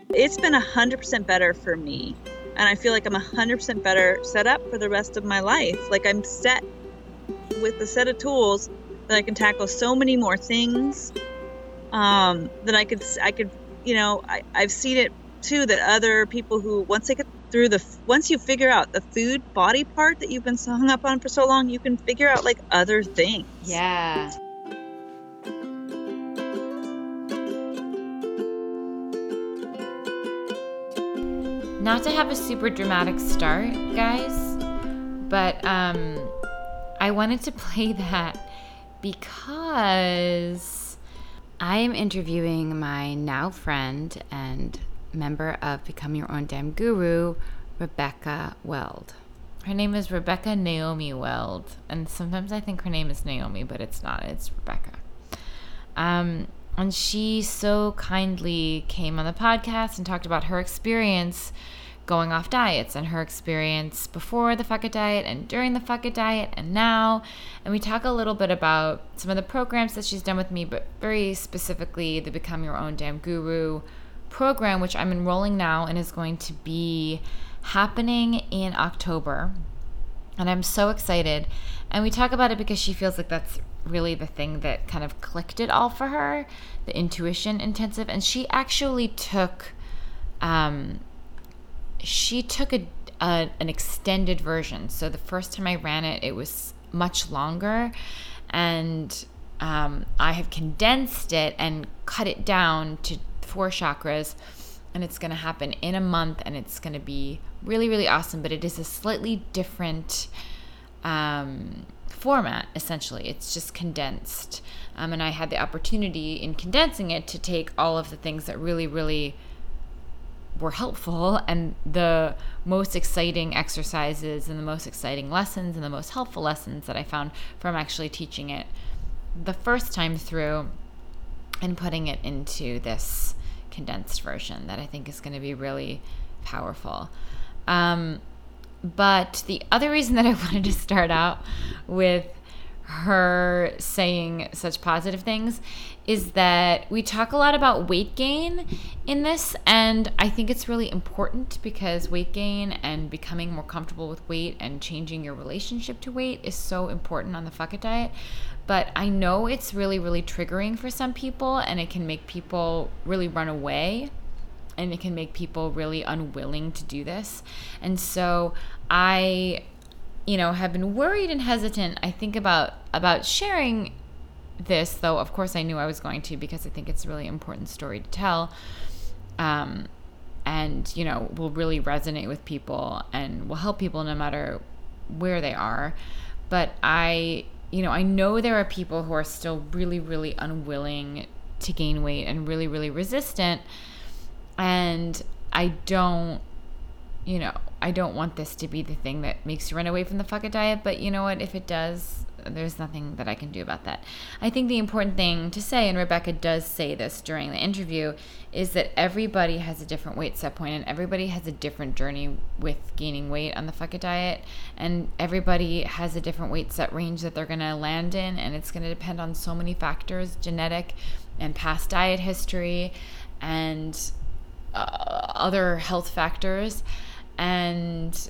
It's been 100% better for me. And I feel like I'm 100% better set up for the rest of my life. Like I'm set with a set of tools that I can tackle so many more things that I could, I've seen it too, that other people who, once they get through once you figure out the food body part that you've been so hung up on for so long, you can figure out like other things. Yeah. Not to have a super dramatic start, guys, but I wanted to play that because I am interviewing my now friend and member of Become Your Own Damn Guru, Rebecca Weld. Her name is Rebecca Naomi Weld, and sometimes I think her name is Naomi, but it's not. It's Rebecca. And she so kindly came on the podcast and talked about her experience going off diets and her experience before the Fuck It Diet and during the Fuck It Diet and now. And we talk a little bit about some of the programs that she's done with me, but very specifically the Become Your Own Damn Guru program, which I'm enrolling now and is going to be happening in October. And I'm so excited. And we talk about it because she feels like that's really the thing that kind of clicked it all for her, the intuition intensive. And she actually took an extended version. So the first time I ran it, it was much longer, and I have condensed it and cut it down to 4 chakras, and it's going to happen in a month, and it's going to be really, really awesome. But it is a slightly different format, essentially. It's just condensed, and I had the opportunity in condensing it to take all of the things that really, really were helpful and the most exciting exercises and the most exciting lessons and the most helpful lessons that I found from actually teaching it the first time through and putting it into this condensed version that I think is going to be really powerful. But the other reason that I wanted to start out with her saying such positive things is that we talk a lot about weight gain in this, and I think it's really important because weight gain and becoming more comfortable with weight and changing your relationship to weight is so important on the Fuck It Diet. But I know it's really, really triggering for some people, and it can make people really run away, and it can make people really unwilling to do this. And so I have been worried and hesitant, I think, about sharing this, though of course I knew I was going to, because I think it's a really important story to tell, and will really resonate with people and will help people no matter where they are. But I know there are people who are still really, really unwilling to gain weight and really, really resistant, and I don't want this to be the thing that makes you run away from the Fuck It Diet, but you know what? If it does, there's nothing that I can do about that. I think the important thing to say, and Rebecca does say this during the interview, is that everybody has a different weight set point, and everybody has a different journey with gaining weight on the Fuck It Diet, and everybody has a different weight set range that they're going to land in, and it's going to depend on so many factors, genetic and past diet history and other health factors. And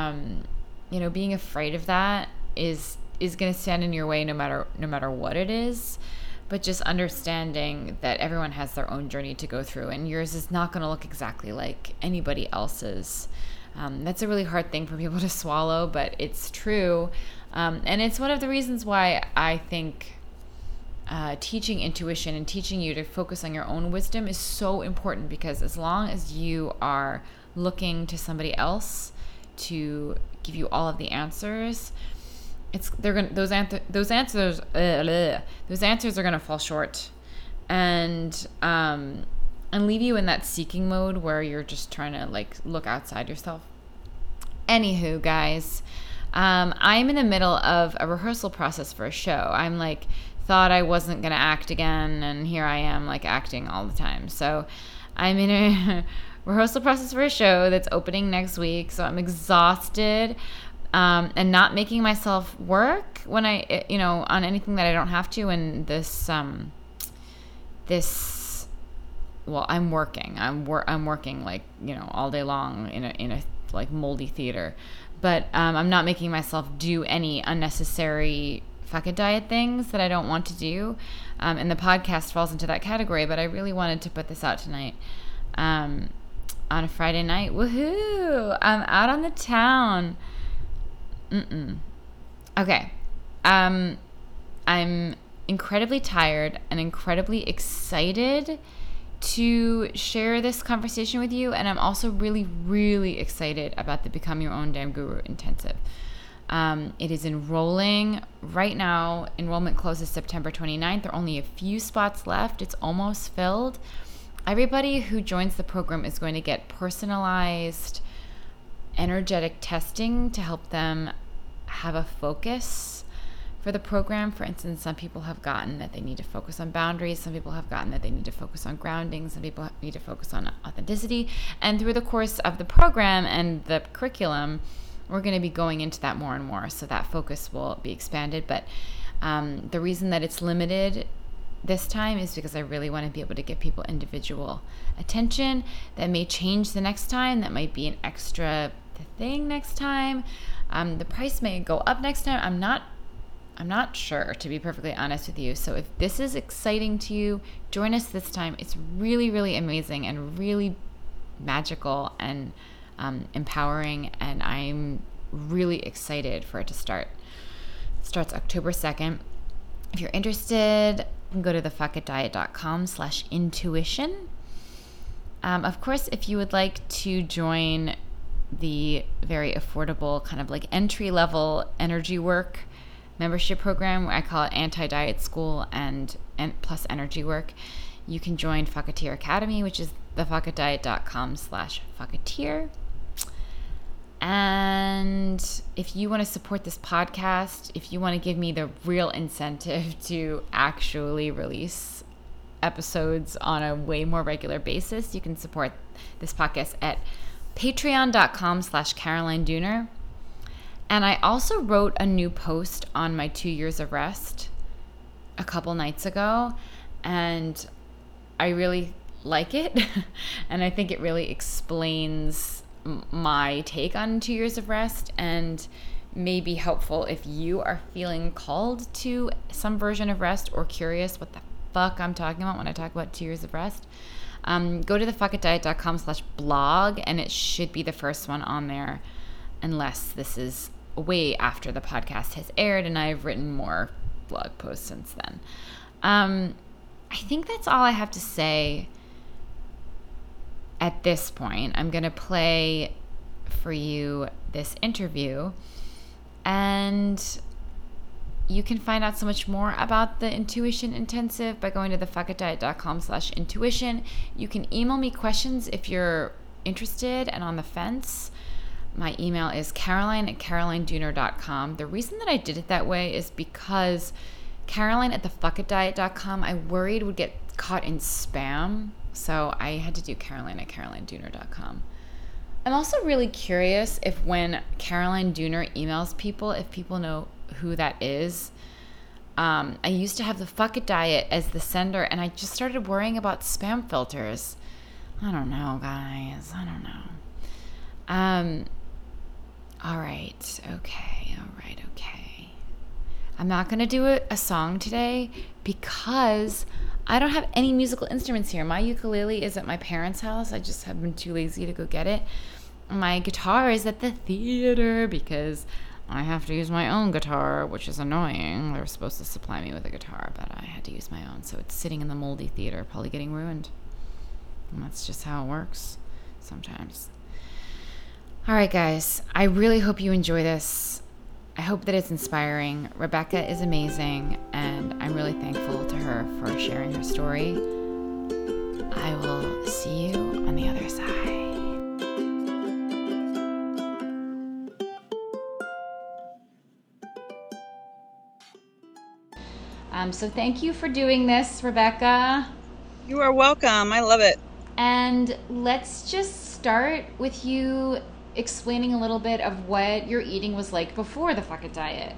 being afraid of that is going to stand in your way no matter what it is. But just understanding that everyone has their own journey to go through, and yours is not going to look exactly like anybody else's. That's a really hard thing for people to swallow, but it's true. And it's one of the reasons why I think teaching intuition and teaching you to focus on your own wisdom is so important, because as long as you are looking to somebody else to give you all of the answers, those answers are gonna fall short, and leave you in that seeking mode where you're just trying to look outside yourself. Anywho, guys, I'm in the middle of a rehearsal process for a show. I'm thought I wasn't gonna act again, and here I am acting all the time. So I'm in a rehearsal process for a show that's opening next week, so I'm exhausted, and not making myself work when I on anything that I don't have to. And this well, I'm working. I'm working like, all day long in a like moldy theater, but I'm not making myself do any unnecessary fuck it diet things that I don't want to do. And the podcast falls into that category, but I really wanted to put this out tonight. On a Friday night. Woohoo! I'm out on the town. Okay. I'm incredibly tired and incredibly excited to share this conversation with you. And I'm also really, really excited about the Become Your Own Damn Guru Intensive. It is enrolling right now. Enrollment closes September 29th. There are only a few spots left. It's almost filled. Everybody who joins the program is going to get personalized energetic testing to help them have a focus for the program. For instance, some people have gotten that they need to focus on boundaries. Some people have gotten that they need to focus on grounding. Some people need to focus on authenticity. And through the course of the program and the curriculum, we're going to be going into that more and more. So that focus will be expanded. But the reason that it's limited this time is because I really want to be able to give people individual attention. That may change the next time. That might be an extra thing next time. The price may go up next time. I'm not sure, to be perfectly honest with you. So if this is exciting to you, join us this time. It's really, really amazing and really magical and empowering, and I'm really excited for it to start. It starts October 2nd. If you're interested, you can go to thefuckitdiet.com/intuition. Of course, if you would like to join the very affordable kind of like entry-level energy work membership program, I call it Anti-Diet School and plus energy work, you can join Fucketeer Academy, which is thefuckitdiet.com/fucketeer. And if you want to support this podcast, if you want to give me the real incentive to actually release episodes on a way more regular basis, you can support this podcast at patreon.com/Caroline Dooner. And I also wrote a new post on my 2 years of rest a couple nights ago, and I really like it. And I think it really explains my take on 2 years of rest and may be helpful if you are feeling called to some version of rest or curious what the fuck I'm talking about when I talk about 2 years of rest. Go to thefuckitdiet.com/blog, and it should be the first one on there, unless this is way after the podcast has aired and I've written more blog posts since then. I think that's all I have to say at this point. I'm going to play for you this interview, and you can find out so much more about the Intuition Intensive by going to thefuckitdiet.com/intuition. You can email me questions if you're interested and on the fence. My email is caroline@carolinedooner.com. The reason that I did it that way is because caroline@thefuckitdiet.com I worried would get caught in spam. So I had to do caroline@carolinedooner.com. I'm also really curious if when Caroline Dooner emails people, if people know who that is. I used to have the Fuck It Diet as the sender, and I just started worrying about spam filters. I don't know, guys. I don't know. All right. Okay. I'm not going to do a song today because I don't have any musical instruments here. My ukulele is at my parents' house. I just have been too lazy to go get it. My guitar is at the theater because I have to use my own guitar, which is annoying. They were supposed to supply me with a guitar, but I had to use my own. So it's sitting in the moldy theater, probably getting ruined. And that's just how it works sometimes. All right, guys. I really hope you enjoy this. I hope that it's inspiring. Rebecca is amazing, and I'm really thankful to her for sharing her story. I will see you on the other side. So thank you for doing this, Rebecca. You are welcome. I love it. And let's just start with you explaining a little bit of what your eating was like before the Fuck It Diet.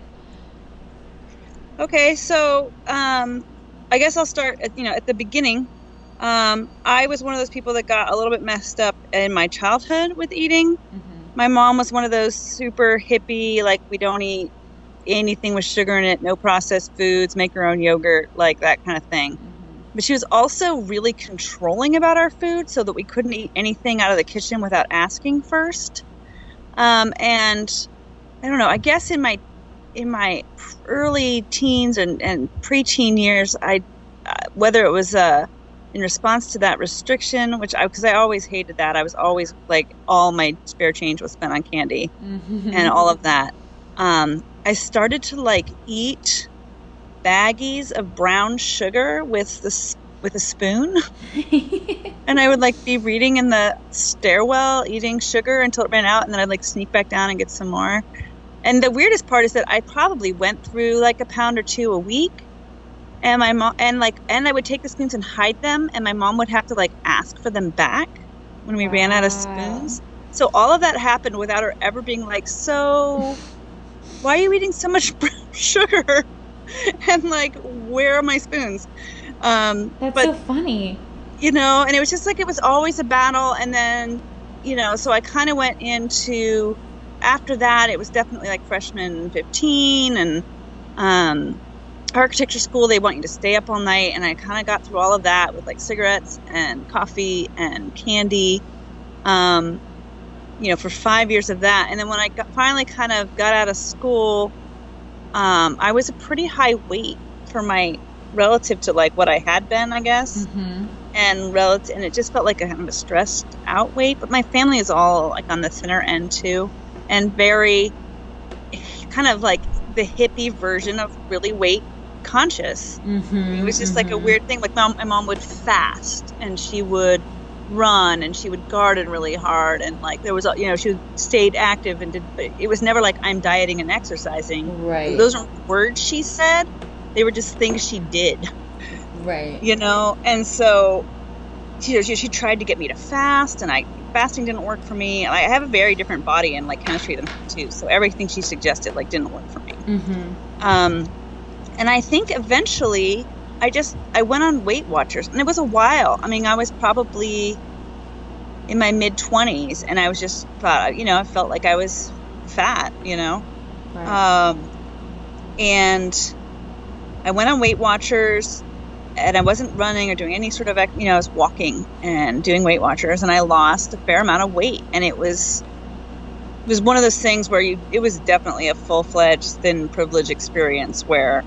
Okay, so I guess I'll start at the beginning. I was one of those people that got a little bit messed up in my childhood with eating. My mom was one of those super hippie, like, we don't eat anything with sugar in it, no processed foods, make your own yogurt, like that kind of thing. But she was also really controlling about our food so that we couldn't eat anything out of the kitchen without asking first. And I don't know, I guess in my early teens and preteen years, whether it was in response to that restriction, because I always hated that. I was always like, all my spare change was spent on candy and all of that. I started to like eat baggies of brown sugar with a spoon. And I would like be reading in the stairwell, eating sugar until it ran out, and then I'd like sneak back down and get some more. And the weirdest part is that I probably went through like a pound or two a week. And my mom, and I would take the spoons and hide them, and my mom would have to like ask for them back when we ran out of spoons. So all of that happened without her ever being like, so why are you eating so much brown sugar? And like, where are my spoons? That's so funny. And it was just like, it was always a battle. And then, so I kind of went into, after that, it was definitely like freshman 15 and, architecture school, they want you to stay up all night, and I kind of got through all of that with like cigarettes and coffee and candy, for 5 years of that. And then when I finally kind of got out of school, I was a pretty high weight for my relative to like what I had been, I guess. And it just felt like a kind of a stressed out weight. But my family is all like on the thinner end too, and very kind of like the hippie version of really weight conscious. It was just like a weird thing. Like my mom would fast, and she would run, and she would garden really hard, and like there was, she stayed active and did. But it was never like, I'm dieting and exercising. Right. Those aren't words she said; they were just things she did. Right. And so, she tried to get me to fast, and fasting didn't work for me. And I have a very different body and like chemistry than her too. So everything she suggested like didn't work for me. And I think eventually I went on Weight Watchers, and it was a while. I mean, I was probably in my mid 20s, and I was just thought, I felt like I was fat, Right. And I went on Weight Watchers, and I wasn't running or doing any sort of, I was walking and doing Weight Watchers, and I lost a fair amount of weight. And it was one of those things where it was definitely a full-fledged thin privilege experience where,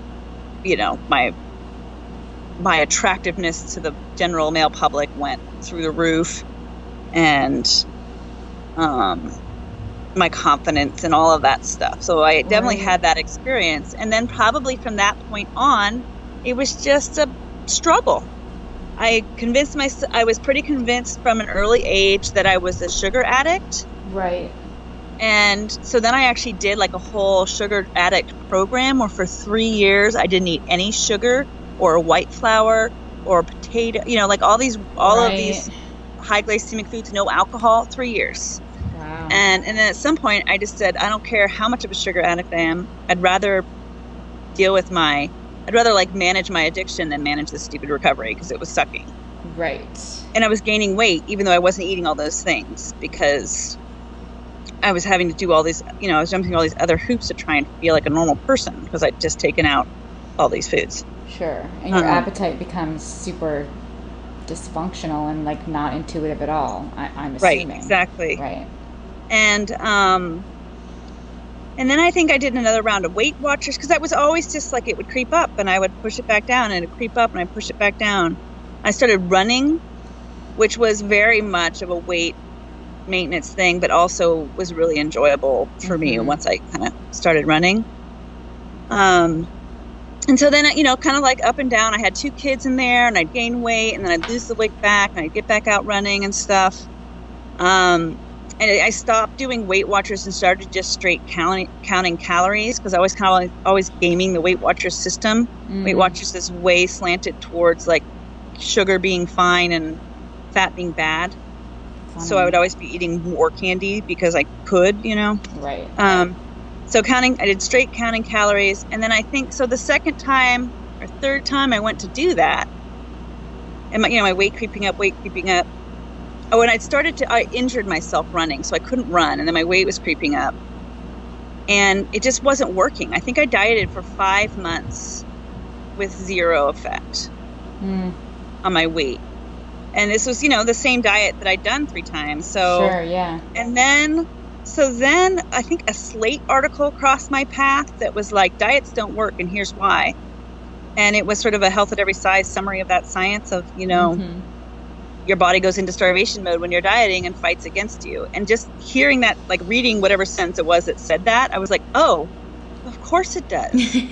my attractiveness to the general male public went through the roof, and my confidence and all of that stuff. So I definitely had that experience. And then probably from that point on, it was just a struggle. I was pretty convinced from an early age that I was a sugar addict. Right. And so then I actually did like a whole sugar addict program where for 3 years I didn't eat any sugar or white flour or potato, like all of these high glycemic foods, no alcohol, 3 years. Wow. And then at some point I just said, I don't care how much of a sugar addict I am. I'd rather like manage my addiction than manage the stupid recovery, because it was sucking. Right. And I was gaining weight even though I wasn't eating all those things, because I was having to do all these, I was jumping all these other hoops to try and feel like a normal person, because I'd just taken out all these foods. Sure. And your appetite becomes super dysfunctional and like not intuitive at all, I'm assuming. Right, exactly. Right. And then I think I did another round of Weight Watchers, because that was always just like, it would creep up and I would push it back down, and it would creep up and I'd push it back down. I started running, which was very much of a weight maintenance thing, but also was really enjoyable for me once I kind of started running. And so then, kind of like up and down, I had 2 kids in there, and I'd gain weight, and then I'd lose the weight back, and I'd get back out running and stuff. And I stopped doing Weight Watchers and started just straight counting calories, because I was kind of always gaming the Weight Watchers system. Weight Watchers is way slanted towards like sugar being fine and fat being bad. So I would always be eating more candy because I could, Right. So I did straight counting calories. And then I think, so the second time or third time I went to do that, and my weight creeping up, Oh, and I injured myself running, so I couldn't run, and then my weight was creeping up, and it just wasn't working. I think I dieted for 5 months with zero effect on my weight. And this was, the same diet that I'd done 3 times. So, sure, yeah. And then I think a Slate article crossed my path that was like, diets don't work, and here's why. And it was sort of a health at every size summary of that science of, your body goes into starvation mode when you're dieting and fights against you. And just hearing that, like reading whatever sentence it was that said that, I was like, oh, of course it does.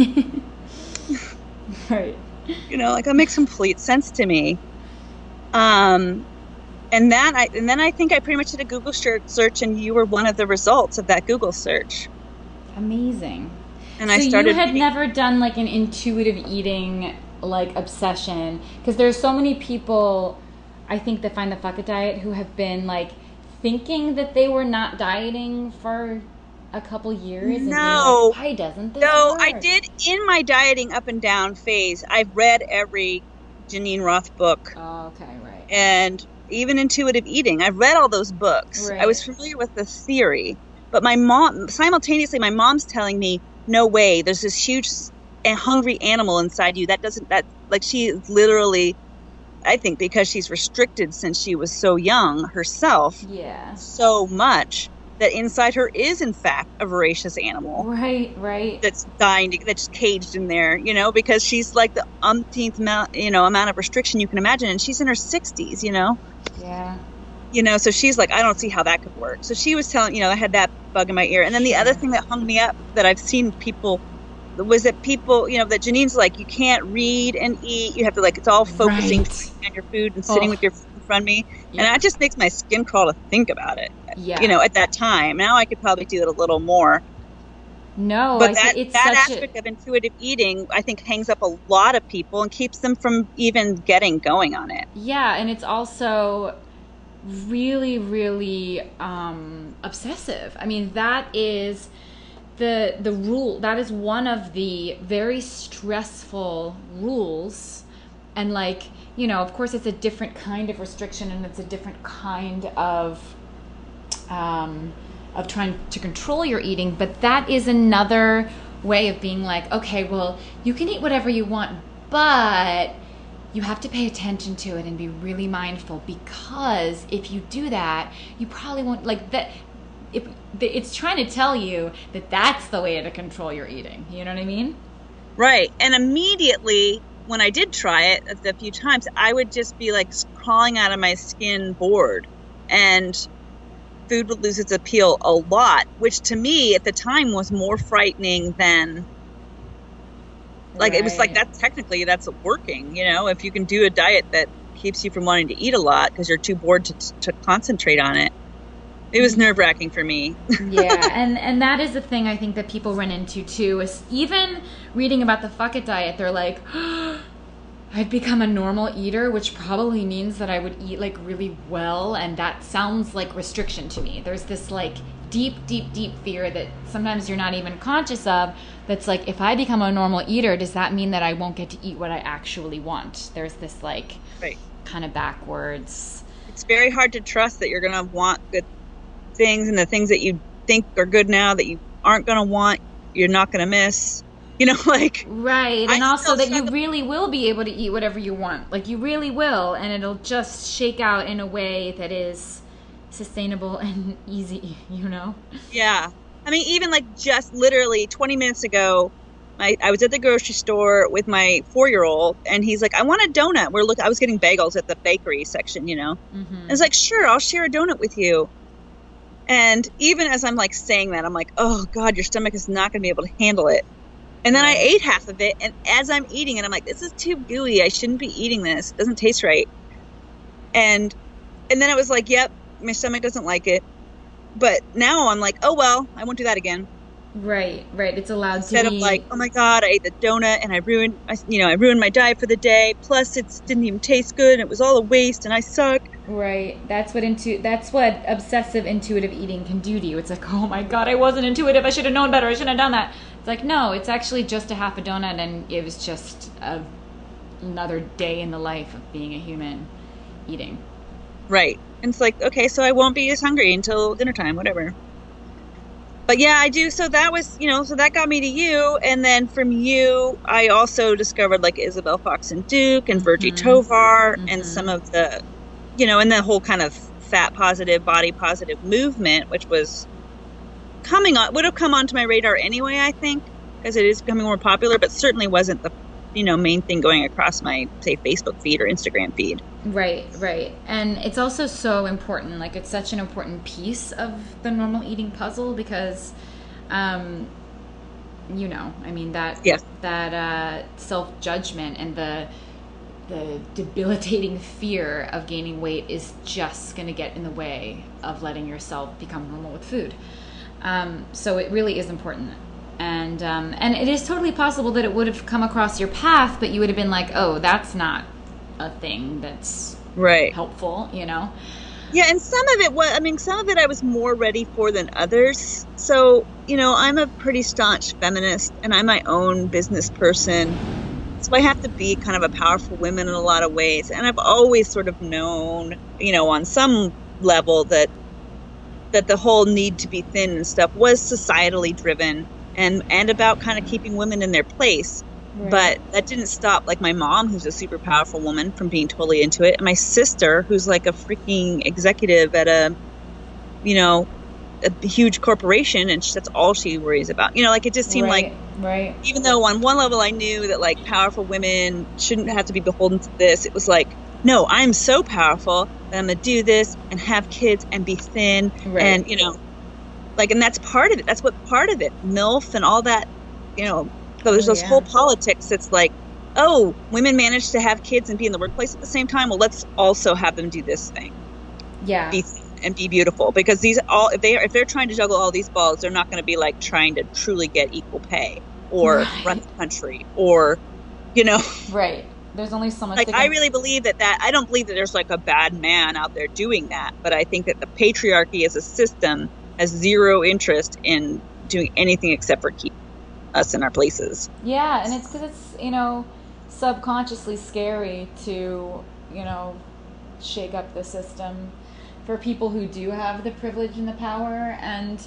Right. Like that makes complete sense to me. And then I think I pretty much did a Google search, and you were one of the results of that Google search. Amazing. And so I started. You had never done like an intuitive eating like obsession, because there's so many people, I think, that find the Fuck It diet who have been like thinking that they were not dieting for a couple years. No. And why doesn't this work? I did in my dieting up and down phase. I've read every Janine Roth book. Oh, okay, right. And even intuitive eating. I've read all those books. Right. I was familiar with the theory. But my mom's telling me, no way, there's this huge and hungry animal inside you. She literally, I think because she's restricted since she was so young herself, so much, that inside her is in fact a voracious animal. Right. That's dying, that's caged in there, because she's like the umpteenth amount of restriction you can imagine. And she's in her 60s, Yeah. So she's like, I don't see how that could work. So she was telling, I had that bug in my ear. And then the other thing that hung me up that I've seen people, was that people, that Janine's like, you can't read and eat. You have to it's all focusing on your food and sitting with your food in front of me. Yeah. And that just makes my skin crawl to think about it. Yeah. At that time. Now I could probably do it a little more. No, but that aspect of intuitive eating, I think, hangs up a lot of people and keeps them from even getting going on it. Yeah, and it's also really, really obsessive. I mean, that is the rule. That is one of the very stressful rules. And of course, it's a different kind of restriction, and it's a different kind of trying to control your eating. But that is another way of being like, okay, well, you can eat whatever you want, but you have to pay attention to it and be really mindful, because if you do that, you probably won't that. It's trying to tell you that that's the way to control your eating. You know what I mean? Right. And immediately when I did try it a few times, I would just be crawling out of my skin bored, and food would lose its appeal a lot, which to me at the time was more frightening than it was that's working, if you can do a diet that keeps you from wanting to eat a lot because you're too bored to concentrate on it. It was nerve-wracking for me. Yeah, and that is the thing I think that people run into too, is even reading about the Fuck It diet, they're like, I'd become a normal eater, which probably means that I would eat really well, and that sounds like restriction to me. There's this deep fear that sometimes you're not even conscious of, that's if I become a normal eater, does that mean that I won't get to eat what I actually want? There's this right. kind of backwards. It's very hard to trust that you're going to want good things, and the things that you think are good now that you aren't going to want, you're not going to miss. Right, and also that you really will be able to eat whatever you want. You really will, and it'll just shake out in a way that is sustainable and easy, Yeah. I mean, even just literally 20 minutes ago, I was at the grocery store with my 4-year-old, and he's like, I want a donut. I was getting bagels at the bakery section, Mm-hmm. And it's like, sure, I'll share a donut with you. And even as I'm saying that, I'm like, oh God, your stomach is not going to be able to handle it. And then I ate half of it, and as I'm eating it, I'm like, this is too gooey. I shouldn't be eating this. It doesn't taste right. And then I was like, yep, my stomach doesn't like it. But now I'm like, oh, well, I won't do that again. Right. It's allowed Instead to be. Instead of oh my God, I ate the donut and I ruined my diet for the day. Plus, it didn't even taste good. And it was all a waste, and I suck. Right. That's what obsessive intuitive eating can do to you. It's like, oh my God, I wasn't intuitive. I should have known better. I shouldn't have done that. It's like, no, it's actually just a half a donut, and it was just a another day in the life of being a human eating. Right. And it's like, okay, so I won't be as hungry until dinner time, whatever. But yeah, I do. So that was, so that got me to you. And then from you, I also discovered like Isabel Fox and Duke and Virgie Tovar and some of the, and the whole kind of fat positive, body positive movement, which was would have come onto my radar anyway, I think, because it is becoming more popular, but certainly wasn't the, main thing going across my, say, Facebook feed or Instagram feed. Right. And it's also so important. Like, it's such an important piece of the normal eating puzzle because, that self-judgment and the debilitating fear of gaining weight is just going to get in the way of letting yourself become normal with food. So it really is important. And it is totally possible that it would have come across your path, but you would have been like, oh, that's not a thing that's helpful, Yeah, and some of it I was more ready for than others. So, I'm a pretty staunch feminist and I'm my own business person. So I have to be kind of a powerful woman in a lot of ways. And I've always sort of known, on some level that the whole need to be thin and stuff was societally driven and about kind of keeping women in their place. Right. But that didn't stop, like, my mom, who's a super powerful woman, from being totally into it. And my sister, who's like a freaking executive at a huge corporation, and that's all she worries about. Like, it just seemed like, even though on one level I knew that, like, powerful women shouldn't have to be beholden to this, it was like, no, I'm so powerful that I'm going to do this and have kids and be thin. Right. And, and that's part of it. That's what part of it, MILF and all that, so there's this whole politics that's like, oh, women manage to have kids and be in the workplace at the same time. Well, let's also have them do this thing. Yeah. Be thin and be beautiful, because if they're trying to juggle all these balls, they're not going to be like trying to truly get equal pay or run the country or, Right. There's only so much. Like, I really believe that I don't believe that there's like a bad man out there doing that, but I think that the patriarchy as a system has zero interest in doing anything except for keep us in our places. Yeah, and it's because it's, subconsciously scary to, shake up the system for people who do have the privilege and the power. And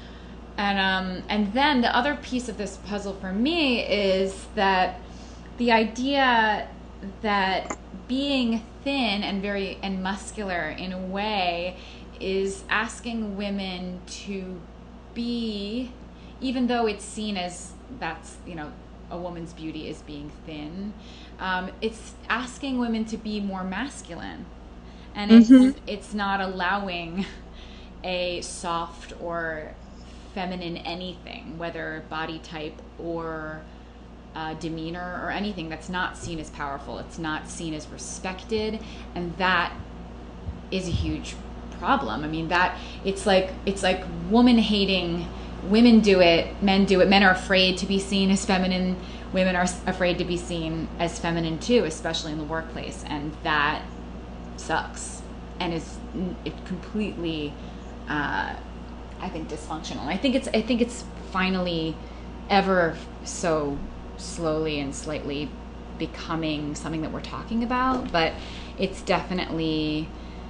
then the other piece of this puzzle for me is that the idea that being thin and muscular in a way is asking women to be, even though it's seen as that's, a woman's beauty is being thin, it's asking women to be more masculine. And it's not allowing a soft or feminine anything, whether body type or demeanor or anything, that's not seen as powerful. It's not seen as respected, and that is a huge problem. I mean, that it's like woman hating. Women do it, men do it. Men are afraid to be seen as feminine. Women are afraid to be seen as feminine too, especially in the workplace, and that sucks and it completely I think dysfunctional. I think it's finally ever so slowly and slightly becoming something that we're talking about, but it's definitely,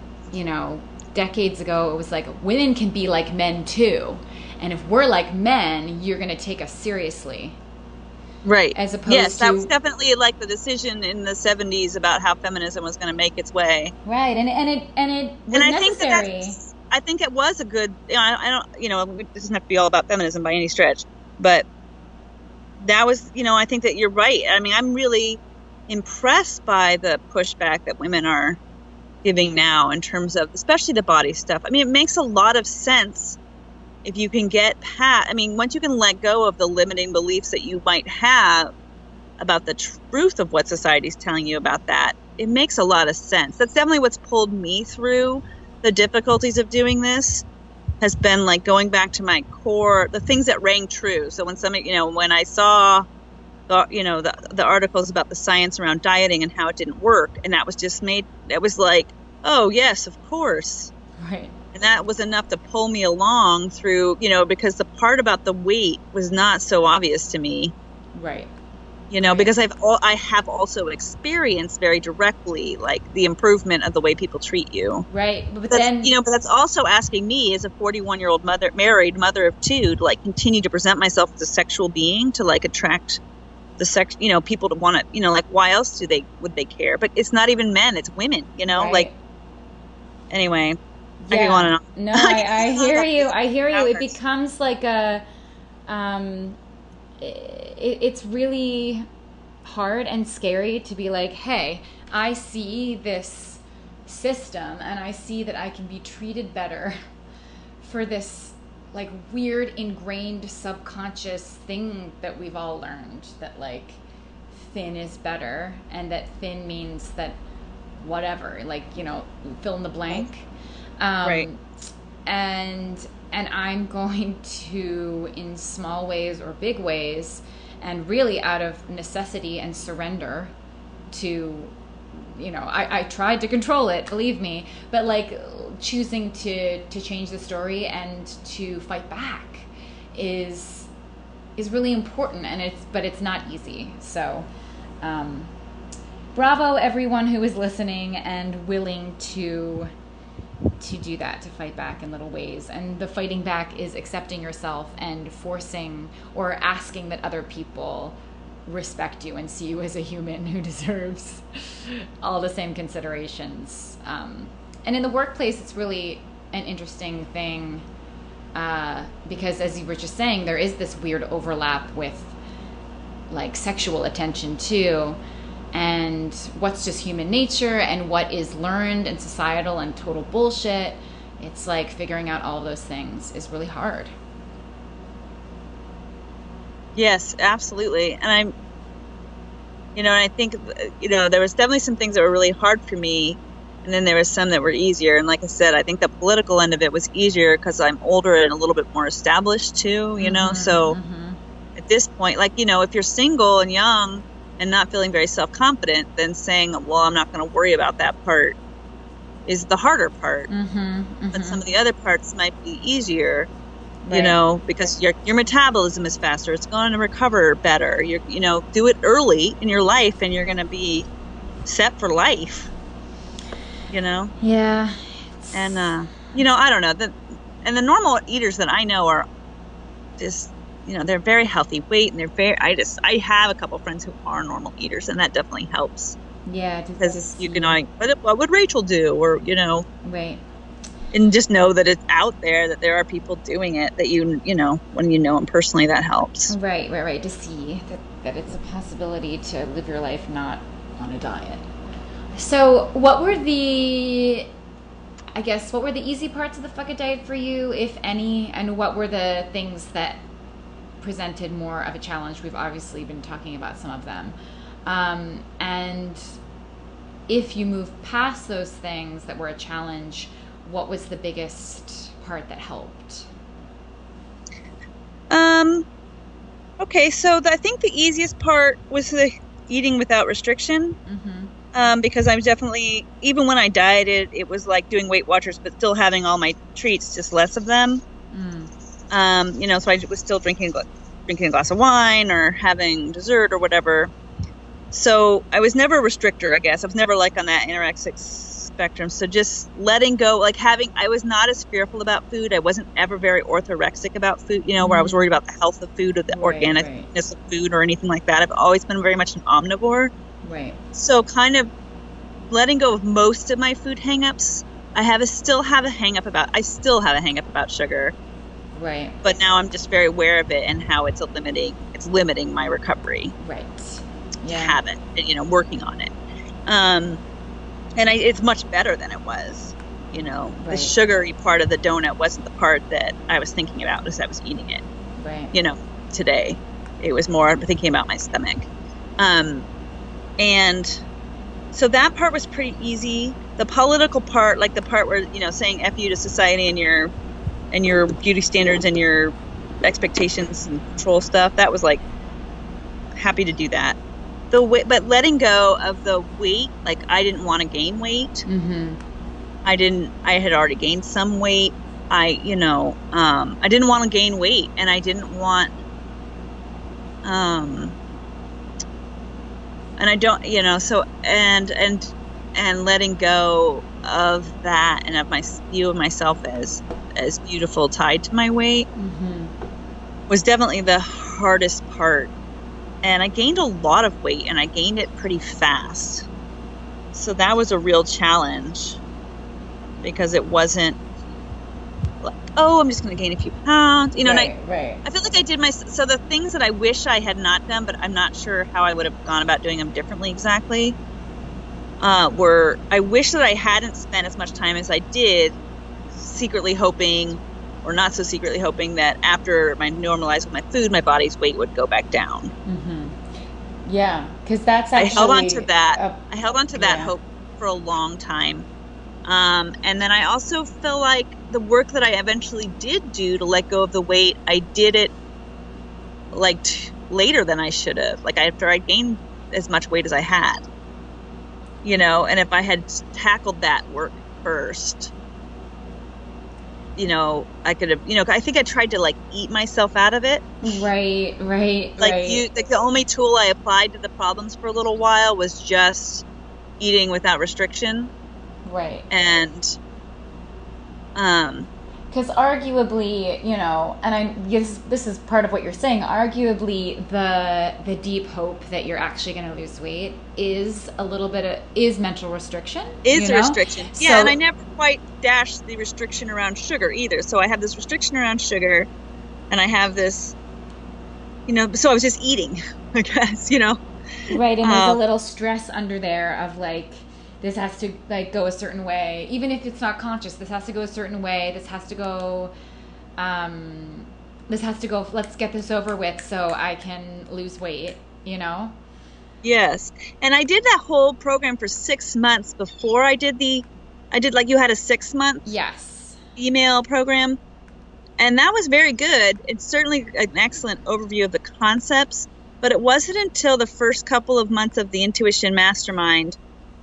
decades ago it was like women can be like men too, and if we're like men, you're going to take us seriously. Right. As opposed to... that was definitely like the decision in the 70s about how feminism was going to make its way. Right. And it was necessary. I think it was a good, I don't, it doesn't have to be all about feminism by any stretch, but that was, I think that you're right. I mean, I'm really impressed by the pushback that women are giving now in terms of, especially the body stuff. I mean, it makes a lot of sense if you can get past, once you can let go of the limiting beliefs that you might have about the truth of what society's telling you about that, it makes a lot of sense. That's definitely what's pulled me through the difficulties of doing this, has been like going back to my core, the things that rang true. So when when I saw the articles about the science around dieting and how it didn't work, and that was just it was like, oh yes, of course. Right. And that was enough to pull me along through, because the part about the weight was not so obvious to me. Right. because I have also experienced very directly like the improvement of the way people treat you. Right. But but that's also asking me as a 41-year-old married mother of two to like continue to present myself as a sexual being to like attract the people to want to, like why else would they care? But it's not even men, it's women, right. Like, anyway, I can go on and on. No, I hear you. I hear you. It becomes like it's really hard and scary to be like, hey, I see this system and I see that I can be treated better for this like weird ingrained subconscious thing that we've all learned, that like thin is better and that thin means that whatever, like, fill in the blank. Right. And I'm going to, in small ways or big ways, and really out of necessity and surrender to, I tried to control it, believe me, but like choosing to change the story and to fight back is really important, but it's not easy. So, bravo everyone who is listening and willing to do that, to fight back in little ways. And the fighting back is accepting yourself and forcing or asking that other people respect you and see you as a human who deserves all the same considerations. And in the workplace, it's really an interesting thing because, as you were just saying, there is this weird overlap with like sexual attention too, and what's just human nature and what is learned and societal and total bullshit. It's like figuring out all of those things is really hard. Yes, absolutely. And I think, there was definitely some things that were really hard for me. And then there was some that were easier. And like I said, I think the political end of it was easier because I'm older and a little bit more established too, So at this point, like, if you're single and young and not feeling very self-confident, then saying, well, I'm not going to worry about that part is the harder part. But some of the other parts might be easier, because your metabolism is faster. It's going to recover better. Do it early in your life and you're going to be set for life, Yeah. And, I don't know. And the normal eaters that I know are just, they're very healthy weight, and I have a couple friends who are normal eaters, and that definitely helps. Yeah. Because you can, what would Rachel do? Or, Right. And just know that it's out there, that there are people doing it, that when you know them personally, that helps. Right. To see that it's a possibility to live your life not on a diet. So what were the easy parts of the Fuck It diet for you, if any, and what were the things that presented more of a challenge? We've obviously been talking about some of them. And if you move past those things that were a challenge, what was the biggest part that helped? Okay, so I think the easiest part was the eating without restriction. Because I'm definitely, even when I dieted, it was like doing Weight Watchers, but still having all my treats, just less of them. So I was still drinking a glass of wine or having dessert or whatever. So I was never a restrictor, I guess. I was never like on that anorexic spectrum. So just letting go, like I was not as fearful about food. I wasn't ever very orthorexic about food, where I was worried about the health of food or the organicness of food or anything like that. I've always been very much an omnivore. Right. So kind of letting go of most of my food hang-ups. I still have a hang-up about sugar. Right. But now I'm just very aware of it and how it's limiting my recovery. Right. Yeah. To have it, and, working on it. And it's much better than it was. The sugary part of the donut wasn't the part that I was thinking about as I was eating it. Right. Today it was more thinking about my stomach. And so that part was pretty easy. The political part, like the part where, saying F you to society and your beauty standards and your expectations and control stuff, that was like happy to do that. But letting go of the weight, like I didn't want to gain weight. I had already gained some weight. I didn't want to gain weight, and I didn't want, And I don't, so, and letting go of that and of my view of myself as beautiful tied to my weight was definitely the hardest part. And I gained a lot of weight, and I gained it pretty fast. So that was a real challenge, because it wasn't like, oh, I'm just going to gain a few pounds, Right, and right. I feel like I did so the things that I wish I had not done, but I'm not sure how I would have gone about doing them differently exactly, were, I wish that I hadn't spent as much time as I did secretly hoping, or not so secretly hoping, that after I normalized with my food, my body's weight would go back down. Yeah, because that's actually... I held on to that. I held on to that yeah. hope for a long time. And then I also feel like the work that I eventually did do to let go of the weight, I did it like later than I should have. Like after I gained as much weight as I had, and if I had tackled that work first, I could have, I think I tried to like eat myself out of it. Right. Like the only tool I applied to the problems for a little while was just eating without restriction. Right. And, because arguably, and this is part of what you're saying, arguably the deep hope that you're actually going to lose weight is a little bit is mental restriction. Is a restriction. Yeah, so, and I never quite dashed the restriction around sugar either. So I have this restriction around sugar, and I have this, so I was just eating, I guess, Right, and there's a little stress under there of like, this has to like go a certain way, even if it's not conscious. This has to go a certain way. This has to go. Let's get this over with so I can lose weight. Yes, and I did that whole program for 6 months before I did like, you had a 6 month email program, and that was very good. It's certainly an excellent overview of the concepts, but it wasn't until the first couple of months of the Intuition Mastermind,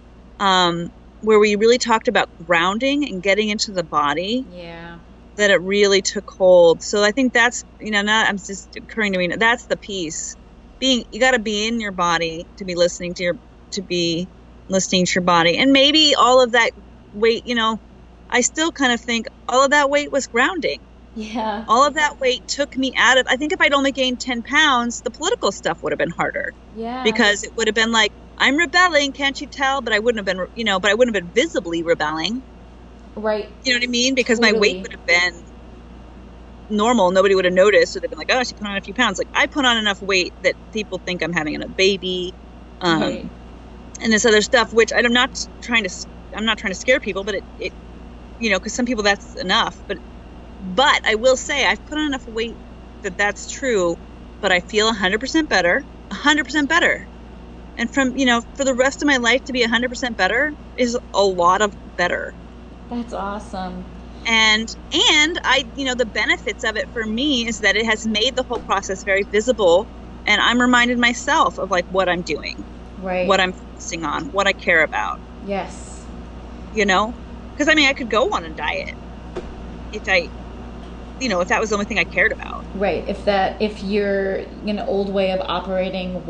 where we really talked about grounding and getting into the body, that it really took hold. So I think that's, I'm just occurring to me, that's the piece. You got to be in your body to be listening to your body. And maybe all of that weight, I still kind of think all of that weight was grounding. Yeah. All of that weight took me out of, I think if I'd only gained 10 pounds, the political stuff would have been harder. Yeah. Because it would have been like, I'm rebelling, can't you tell? But I wouldn't have been, visibly rebelling. Right. You know what I mean? Because my weight would have been normal. Nobody would have noticed. Or they'd been like, oh, she put on a few pounds. Like, I put on enough weight that people think I'm having a baby. Right. And this other stuff, which I'm not trying to scare people, but it because some people that's enough. But I will say I've put on enough weight that's true, but I feel 100% better. 100% better. And from, for the rest of my life to be 100% better is a lot of better. That's awesome. And I, the benefits of it for me is that it has made the whole process very visible. And I'm reminded myself of like what I'm doing, right? What I'm focusing on, what I care about. Yes. Because I could go on a diet if that was the only thing I cared about. Right. If your old way of operating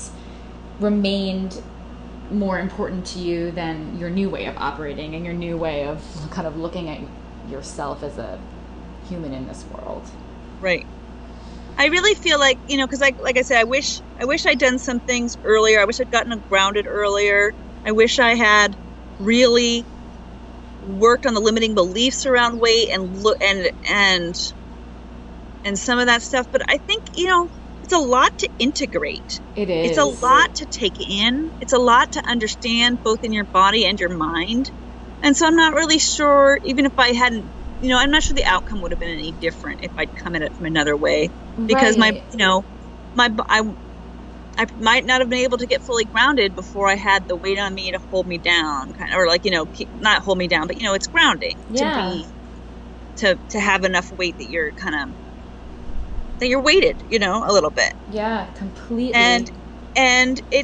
remained more important to you than your new way of operating and your new way of kind of looking at yourself as a human in this world. Right. I really feel like, because like I said, I wish I'd done some things earlier. I wish I'd gotten grounded earlier. I wish I had really worked on the limiting beliefs around weight and some of that stuff. But I think, it's a lot to integrate. It is. It's a lot to take in. It's a lot to understand both in your body and your mind. And so I'm not really sure, even if I hadn't, I'm not sure the outcome would have been any different if I'd come at it from another way. Because I might not have been able to get fully grounded before I had the weight on me to hold me down, kind of, or like, not hold me down, but it's grounding to have enough weight that you're that you're weighted, a little bit. Yeah, completely. And it,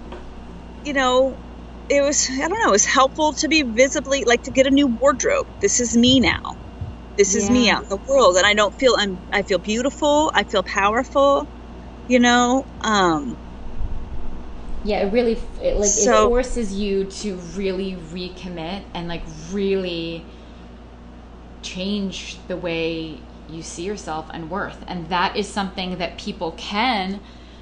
it was, I don't know, it was helpful to be visibly, like, to get a new wardrobe. This is me now. This is me out in the world. And I feel beautiful. I feel powerful, Yeah, it So forces you to really recommit and like really change the way you see yourself and worth. And that is something that people can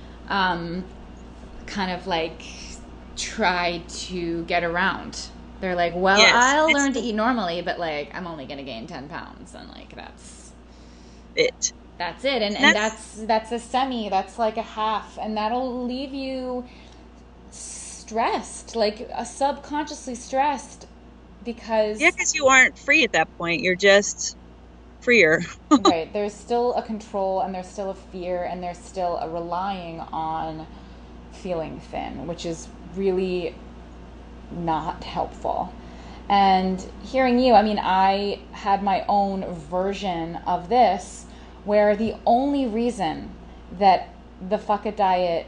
kind of like try to get around. They're like, well, yes, I'll it's learn to eat normally, but like I'm only gonna gain 10 pounds, and like it. that's it. And that's a semi, that's like a half, and that'll leave you stressed, like subconsciously stressed, because Yeah, because you aren't free at that point. You're just freer. right, there's still a control, and there's still a fear, and there's still a relying on feeling thin, which is really not helpful. And hearing you, I mean, I had my own version of this where the only reason that the Fuck It diet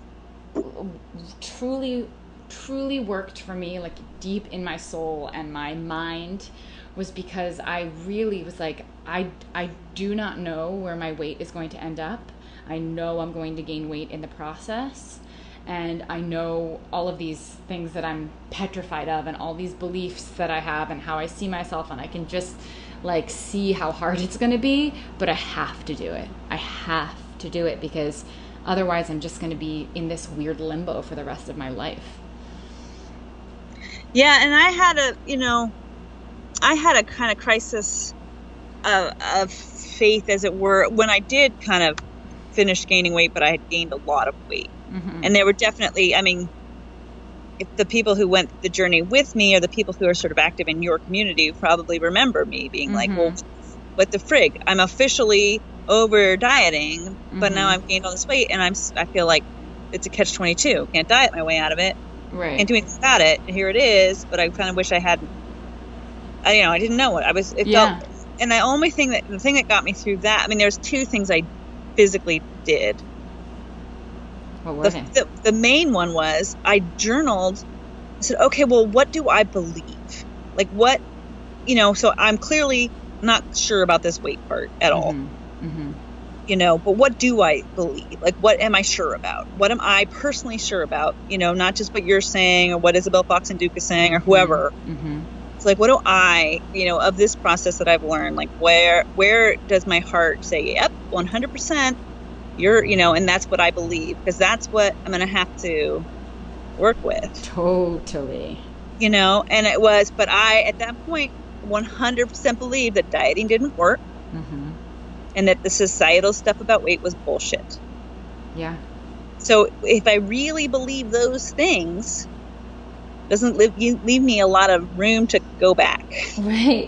truly worked for me, like deep in my soul and my mind, was because I really was like, I do not know where my weight is going to end up. I know I'm going to gain weight in the process, and I know all of these things that I'm petrified of, and all these beliefs that I have, and how I see myself, and I can just like see how hard it's going to be, but I have to do it. I have to do it, because otherwise I'm just going to be in this weird limbo for the rest of my life. Yeah, and I had a kind of crisis of faith, as it were, when I did kind of finish gaining weight, but I had gained a lot of weight. Mm-hmm. And there were definitely, I mean, if the people who went the journey with me, or the people who are sort of active in your community, probably remember me being like, well, what the frig? I'm officially over dieting, but now I've gained all this weight, and I feel like it's a catch-22. Can't diet my way out of it. Right. Can't do anything about it. And here it is, but I kind of wish I hadn't. I didn't know what I was. It felt, and the thing that got me through that. I mean, there's two things I physically did. What were they? The main one was I journaled. I said, okay, well, what do I believe? Like what, so I'm clearly not sure about this weight part at all. But what do I believe? Like, what am I sure about? What am I personally sure about? Not just what you're saying, or what Isabel Fox and Duke is saying, or whoever. It's like, what do I, of this process that I've learned, like where does my heart say, yep, 100%, you're, and that's what I believe, because that's what I'm going to have to work with. Totally. And it was, but I, at that point, 100% believed that dieting didn't work. And that the societal stuff about weight was bullshit. Yeah. So if I really believe those things, doesn't leave me a lot of room to go back. Right.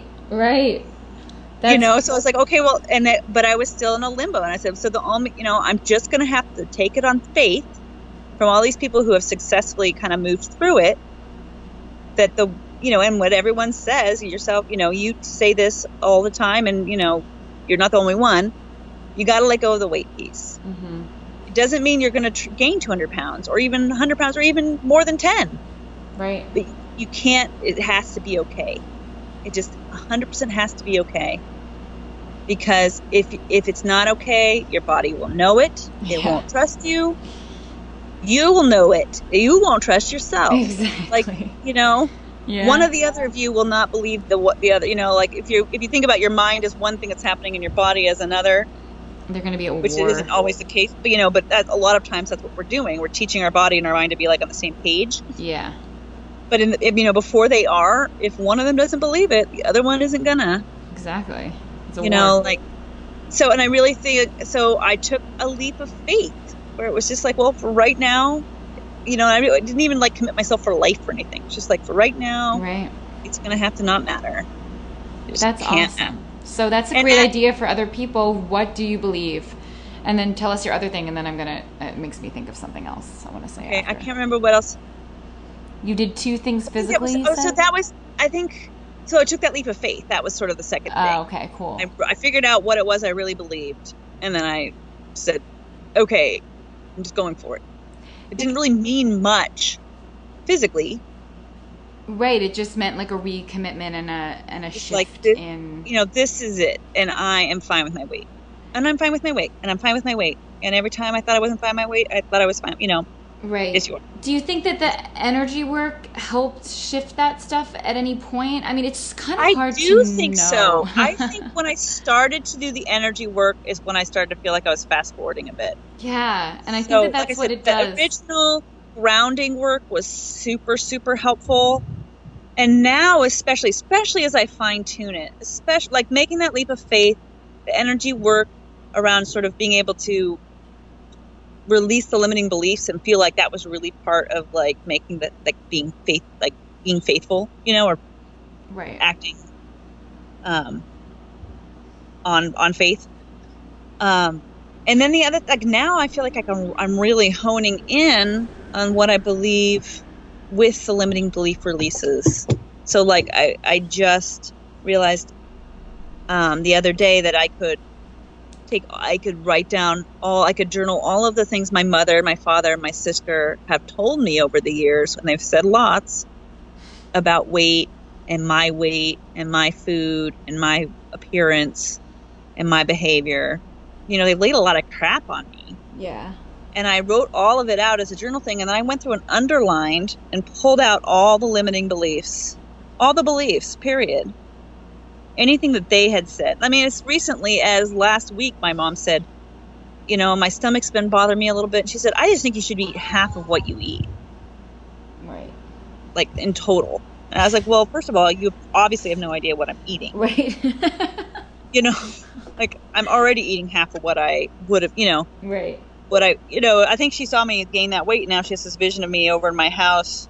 So I was like, okay, well, but I was still in a limbo, and I said, so I'm just going to have to take it on faith from all these people who have successfully kind of moved through it, that and what everyone says, yourself, you say this all the time, and, you're not the only one. You got to let go of the weight piece. It doesn't mean you're going to gain 200 pounds or even 100 pounds or even more than 10. Right. But you can't, it has to be okay. It just 100% has to be okay. Because if it's not okay, your body will know it. It won't trust you. You will know it. You won't trust yourself. Exactly. Like, one of the other of you will not believe the other. Like if you think about your mind as one thing that's happening in your body as another, they're going to be at which war. Isn't always the case. But a lot of times that's what we're doing. We're teaching our body and our mind to be like on the same page. Yeah. But before they are, if one of them doesn't believe it, the other one isn't gonna. Exactly. It's a war. So, and I really think so. I took a leap of faith where it was just like, well, for right now. I didn't even like commit myself for life or anything. It's just like for right now, right? It's going to have to not matter. That's awesome. So that's a great idea for other people. What do you believe? And then tell us your other thing, and then it makes me think of something else I want to say. Okay, I can't remember what else. You did two things physically? So that was, I think, so I took that leap of faith. That was sort of the second thing. Oh, okay, cool. I figured out what it was I really believed, and then I said, okay, I'm just going for it. It didn't really mean much physically. Right. It just meant like a recommitment and a shift like this, in. This is it. And I am fine with my weight. And I'm fine with my weight. And I'm fine with my weight. And every time I thought I wasn't fine with my weight, I thought I was fine. Right. Is yours. Do you think that the energy work helped shift that stuff at any point? I mean, it's kind of hard to know. I do think so. I think when I started to do the energy work is when I started to feel like I was fast forwarding a bit. Yeah, and I think that that's what it does. The original grounding work was super, super helpful. And now, especially as I fine tune it, especially like making that leap of faith, the energy work around sort of being able to release the limiting beliefs and feel like that was really part of like making that, like being faithful, you know, or right, acting on faith. And then the other, like now I feel like I'm really honing in on what I believe with the limiting belief releases. So like I just realized the other day that I could journal all of the things my mother, my father, and my sister have told me over the years, and they've said lots about weight and my food and my appearance and my behavior. You know, they've laid a lot of crap on me. Yeah. And I wrote all of it out as a journal thing, and then I went through and underlined and pulled out all the limiting beliefs, all the beliefs, period. Anything that they had said. I mean, as recently as last week, my mom said, you know, my stomach's been bothering me a little bit. And she said, I just think you should eat half of what you eat. Right. Like in total. And I was like, well, first of all, you obviously have no idea what I'm eating. Right. You know, like I'm already eating half of what I would have, you know. Right. I think she saw me gain that weight. Now she has this vision of me over in my house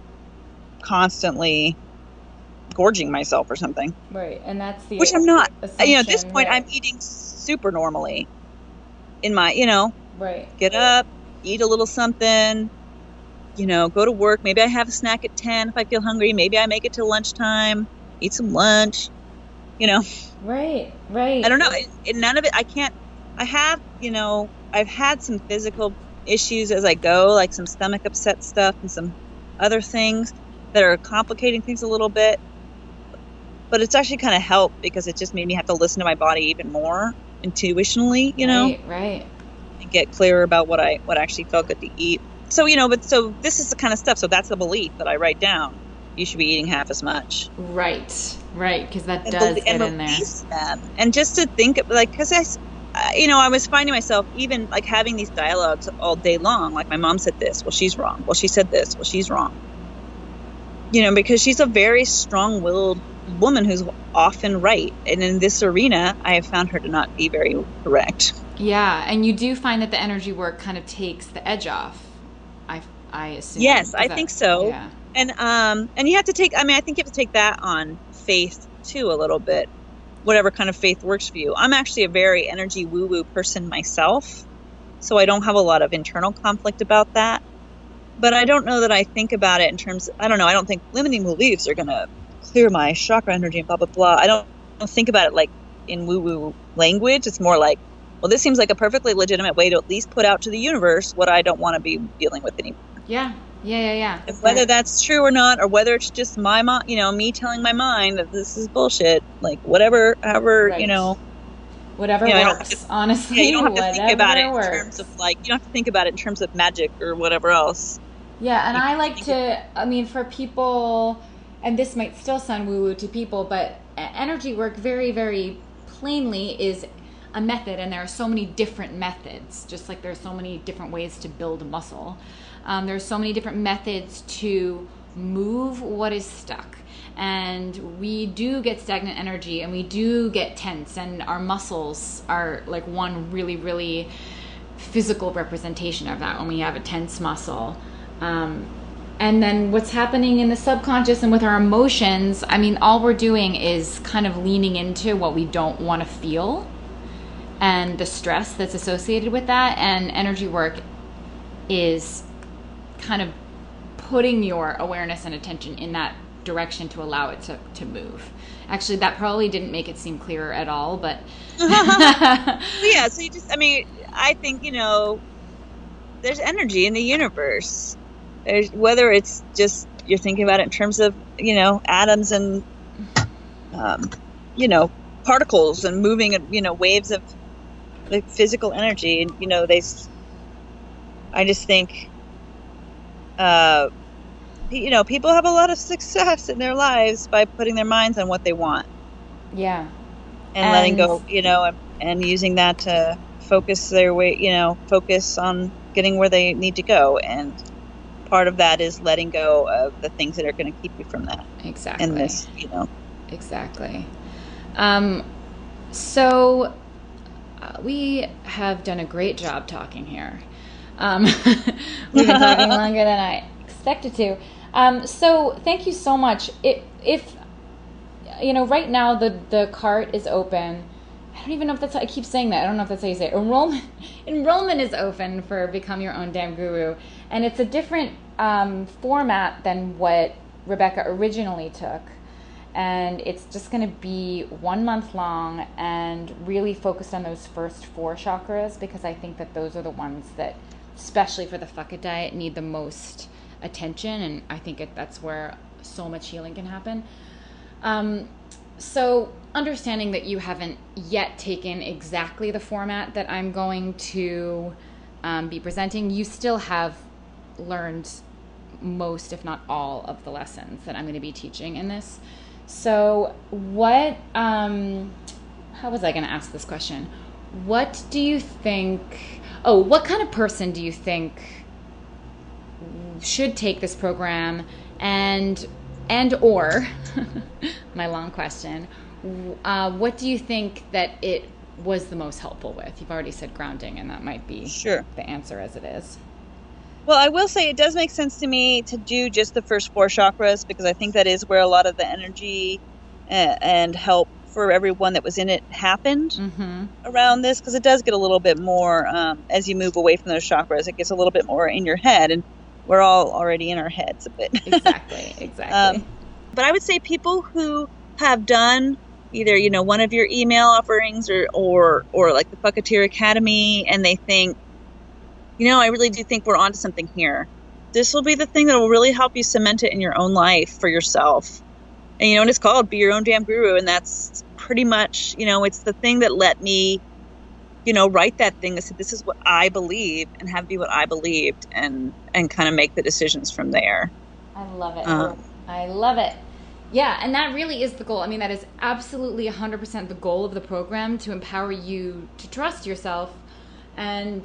constantly gorging myself or something. Right. And that's the which I'm not. You know, at this point, that I'm eating super normally in my, you know, right. Get up, eat a little something, you know, go to work. Maybe I have a snack at 10 if I feel hungry. Maybe I make it to lunchtime, eat some lunch, you know. Right. Right. I don't know. None of it. I have, you know, I've had some physical issues as I go, like some stomach upset stuff and some other things that are complicating things a little bit. But it's actually kind of helped because it just made me have to listen to my body even more intuitionally, you know, right, and get clearer about what actually felt good to eat. So, you know, so this is the kind of stuff. So that's the belief that I write down. You should be eating half as much. Right. Because that does get in there. Them. And just to think, like, because I was finding myself even like having these dialogues all day long. Like my mom said this, well, she's wrong. Well, she said this, well, she's wrong. You know, because she's a very strong-willed woman who's often right. And in this arena, I have found her to not be very correct. Yeah. And you do find that the energy work kind of takes the edge off, I assume. Yes, I think so. Yeah. And you have to take, I think you have to take that on faith too, a little bit, whatever kind of faith works for you. I'm actually a very energy woo-woo person myself, so I don't have a lot of internal conflict about that. But I don't know that I think about it in terms of, I don't know, I don't think limiting beliefs are going to clear my chakra energy and blah, blah, blah. I don't think about it like in woo-woo language. It's more like, well, this seems like a perfectly legitimate way to at least put out to the universe what I don't want to be dealing with anymore. Yeah. And whether that's true or not, or whether it's just my mind, you know, me telling my mind that this is bullshit, like whatever, however, right. Whatever works, honestly. Yeah, you don't have to think about it in terms of like, you don't have to think about it in terms of magic or whatever else. Yeah, and I like to, for people, and this might still sound woo-woo to people, but energy work very, very plainly is a method, and there are so many different methods, just like there are so many different ways to build muscle. There are so many different methods to move what is stuck. And we do get stagnant energy, and we do get tense, and our muscles are like one really, really physical representation of that when we have a tense muscle. And then what's happening in the subconscious and with our emotions, all we're doing is kind of leaning into what we don't want to feel and the stress that's associated with that. And energy work is kind of putting your awareness and attention in that direction to allow it to move. Actually, that probably didn't make it seem clearer at all, but yeah, so you just, I think, there's energy in the universe. There's, whether it's just you're thinking about it in terms of, atoms and, particles and moving, waves of like physical energy. And, I just think People have a lot of success in their lives by putting their minds on what they want. Yeah. And letting go, and using that to focus their way, focus on getting where they need to go. And part of that is letting go of the things that are going to keep you from that. Exactly. And this, Exactly. So we have done a great job talking here. We've been talking longer than I expected to. So thank you so much. If right now the cart is open. I don't even know if that's how, I keep saying that. I don't know if that's how you say it. Enrollment is open for Become Your Own Damn Guru. And it's a different format than what Rebecca originally took. And it's just going to be 1 month long and really focused on those first 4 chakras, because I think that those are the ones that, especially for the Fuck It diet, need the most attention. And I think that's where so much healing can happen. So understanding that you haven't yet taken exactly the format that I'm going to be presenting, you still have learned most, if not all, of the lessons that I'm going to be teaching in this. So what, how was I going to ask this question? What do you think, what kind of person do you think should take this program, and or my long question, what do you think that it was the most helpful with? You've already said grounding, and that might be the answer as it is. Well, I will say it does make sense to me to do just the first 4 chakras, because I think that is where a lot of the energy and help for everyone that was in it happened around this, because it does get a little bit more, as you move away from those chakras, it gets a little bit more in your head, and we're all already in our heads a bit. Exactly. But I would say people who have done either, one of your email offerings or like the Fucketeer Academy, and they think, I really do think we're onto something here. This will be the thing that will really help you cement it in your own life for yourself. And, and it's called Be Your Own Damn Guru. And that's pretty much, it's the thing that let me, write that thing that said, this is what I believe, and have it be what I believed, and kind of make the decisions from there. I love it. I love it. Yeah, and that really is the goal. I mean, that is absolutely 100% the goal of the program, to empower you to trust yourself and,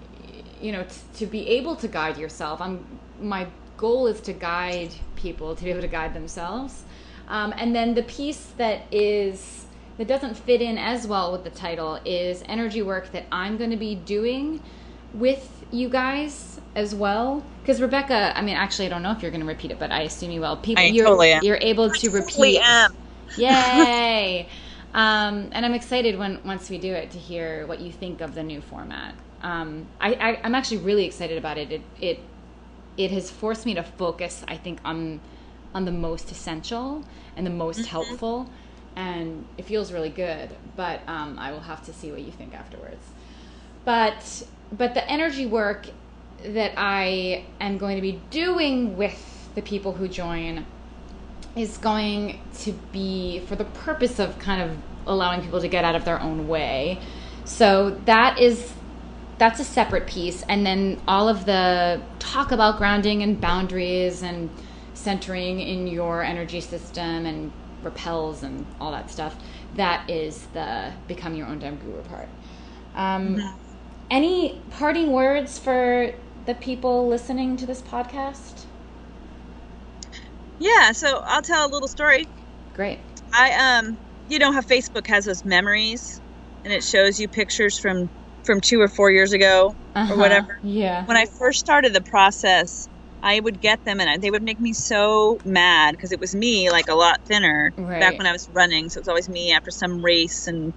to be able to guide yourself. My goal is to guide people to be able to guide themselves. And then the piece that doesn't fit in as well with the title is energy work that I'm going to be doing with you guys as well. Because Rebecca, I mean, actually, I don't know if you're going to repeat it, but I assume you will. You're able to repeat. Totally am. Yay! And I'm excited once we do it to hear what you think of the new format. I'm actually really excited about it. It has forced me to focus, I think, on the most essential and the most helpful, and it feels really good. But I will have to see what you think afterwards. But the energy work that I am going to be doing with the people who join is going to be for the purpose of kind of allowing people to get out of their own way. So that's a separate piece. And then all of the talk about grounding and boundaries and centering in your energy system and repels and all that stuff, that is the Become Your Own Damn Guru part. Any parting words for the people listening to this podcast? Yeah, so I'll tell a little story. Great. I how Facebook has those memories, and it shows you pictures from 2 or 4 years ago or whatever. Yeah. When I first started the process, I would get them, and they would make me so mad, because it was me, like, a lot thinner back when I was running. So it was always me after some race, and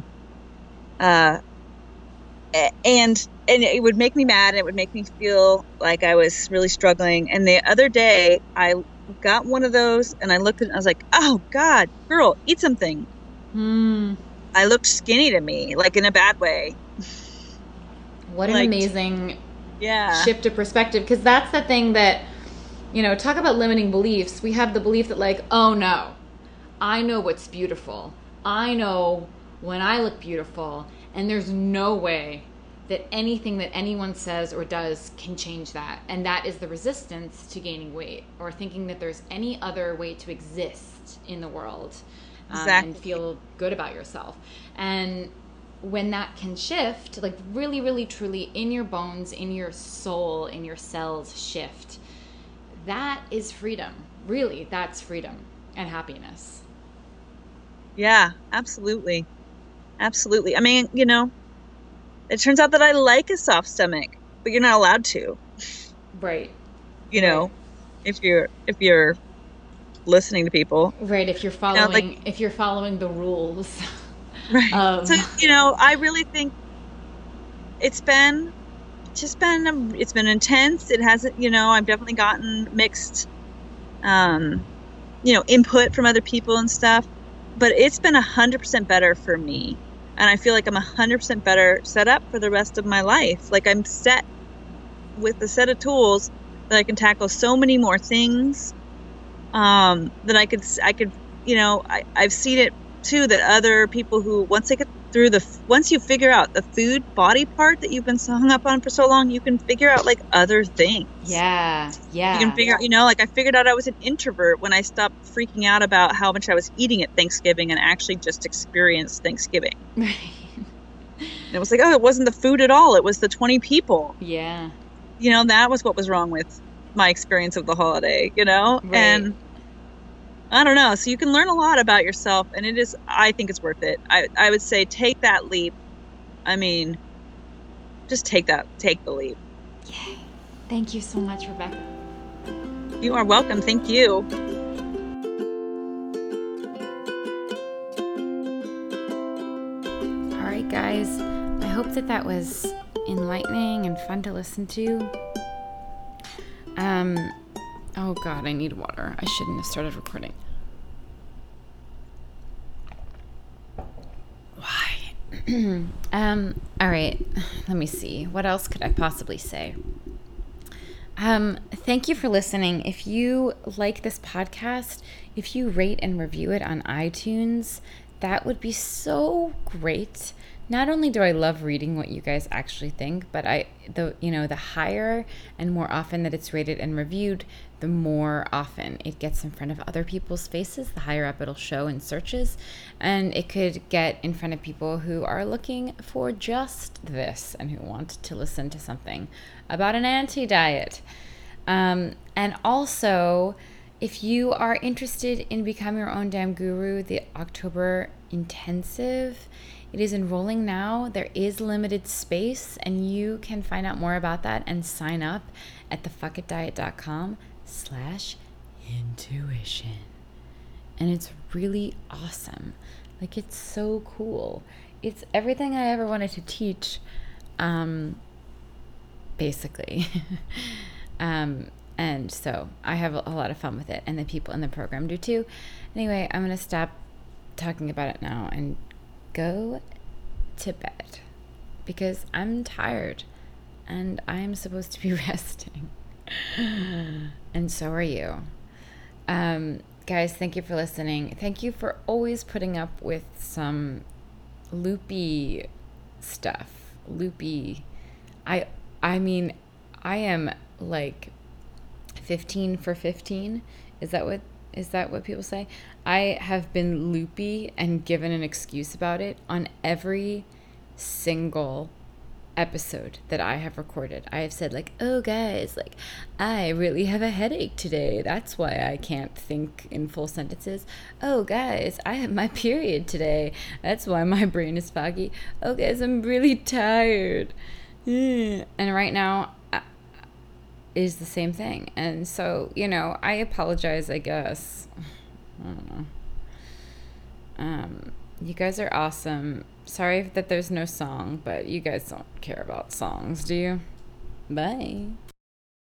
and it would make me mad, and it would make me feel like I was really struggling. And the other day, I got one of those, and I looked at it, and I was like, oh God, girl, eat something. I looked skinny to me, like, in a bad way. What an amazing shift of perspective. Because that's the thing that, talk about limiting beliefs. We have the belief that, like, oh no, I know what's beautiful. I know when I look beautiful, and there's no way that anything that anyone says or does can change that. And that is the resistance to gaining weight, or thinking that there's any other way to exist in the world, Exactly. and feel good about yourself. And when that can shift, like really, really, truly in your bones, in your soul, in your cells shift, that is freedom. Really, that's freedom and happiness. Yeah, absolutely. Absolutely. I mean, it turns out that I like a soft stomach, but you're not allowed to, Right. you know, if you're listening to people. Right. If you're following the rules. Right. So, I really think it's been intense. It hasn't, I've definitely gotten mixed, input from other people and stuff, but it's been 100% better for me. And I feel like I'm 100% better set up for the rest of my life. Like I'm set with a set of tools that I can tackle so many more things, that I could, I've seen it too, that other people who, once you figure out the food body part that you've been so hung up on for so long, you can figure out like other things. Yeah. You can figure out, like I figured out I was an introvert when I stopped freaking out about how much I was eating at Thanksgiving and actually just experienced Thanksgiving. Right. And it was like, oh, it wasn't the food at all. It was the 20 people. Yeah. That was what was wrong with my experience of the holiday, Right. And I don't know. So you can learn a lot about yourself, and I think it's worth it. I would say take that leap. I mean, just take the leap. Yay. Thank you so much, Rebecca. You are welcome. Thank you. All right, guys. I hope that was enlightening and fun to listen to. Oh God, I need water. I shouldn't have started recording. Why? All right. Let me see. What else could I possibly say? Thank you for listening. If you like this podcast, if you rate and review it on iTunes, that would be so great. Not only do I love reading what you guys actually think, but the higher and more often that it's rated and reviewed, the more often it gets in front of other people's faces, the higher up it'll show in searches, and it could get in front of people who are looking for just this and who want to listen to something about an anti-diet. And also, if you are interested in becoming your own damn guru, the October intensive, it is enrolling now. There is limited space, and you can find out more about that and sign up at thefuckitdiet.com/intuition. And it's really awesome. Like, it's so cool. It's everything I ever wanted to teach, basically. And so I have a lot of fun with it, and the people in the program do too. Anyway, I'm going to stop talking about it now and go to bed because I'm tired and I'm supposed to be resting. And so are you. Guys, thank you for listening. Thank you for always putting up with some loopy stuff. I mean, I am like 15 for 15. Is that what people say? I have been loopy and given an excuse about it on every single episode that I have recorded. I have said like, oh guys, like I really have a headache today. That's why I can't think in full sentences. Oh guys, I have my period today. That's why my brain is foggy. Oh guys, I'm really tired. And right now is the same thing. And so, I apologize, I guess. I don't know. You guys are awesome. Sorry that there's no song, but you guys don't care about songs, do you? Bye.